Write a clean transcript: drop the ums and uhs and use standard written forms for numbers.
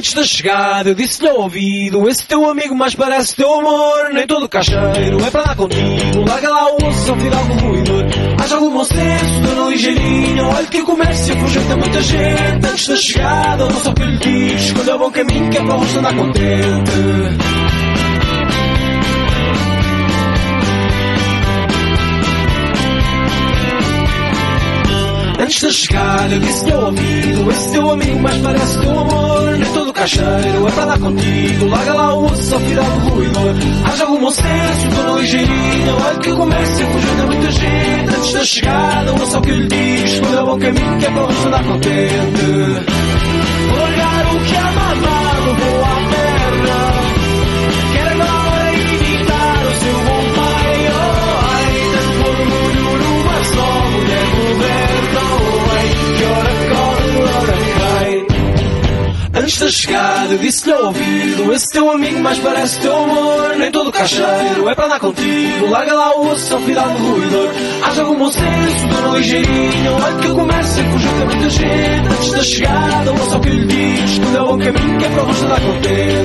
Antes da chegada eu disse-lhe ao ouvido: esse teu amigo mais parece teu amor. Nem todo caixeiro é para dar contigo. Larga lá o osso, só vira algo ruidor. Haja algum bom senso, dona ligeirinha. Olha que o comércio afugentar muita gente. Antes da chegada, não só o que eu lhe digo. Escolha o bom caminho que é para o rosto andar contente. Antes da chegada eu disse-lhe ao ouvido: esse teu amigo mais parece teu amor. Nem todo caixeiro é para dar contigo. Larga lá o osso, só vira algo ruidor. Haja algum bom senso, dona ligeirinha. Olha que o comércio afugentar muita gente. Antes da chegada, não só o que eu lhe digo. Escolha o bom caminho que é para o rosto andar contente. Vou largar o que há mamado, vou à merda. Quero agora imitar o seu bom pai. Oh, ai, tanto orgulho numa só mulher moderna. Oh, ai, que hora corre, hora cai. Antes da chegada eu disse-lhe ao ouvido: esse teu amigo mais parece teu amor. Nem todo caixeiro é para andar contigo. Larga lá o osso, só cuidado do ruidor. Haja algum bom senso, dona ligeirinha. Olha que o comércio afugentar muita gente. Antes da chegada, ouça o que eu lhe digo. Escolha o bom caminho que é para o rosto andar contente.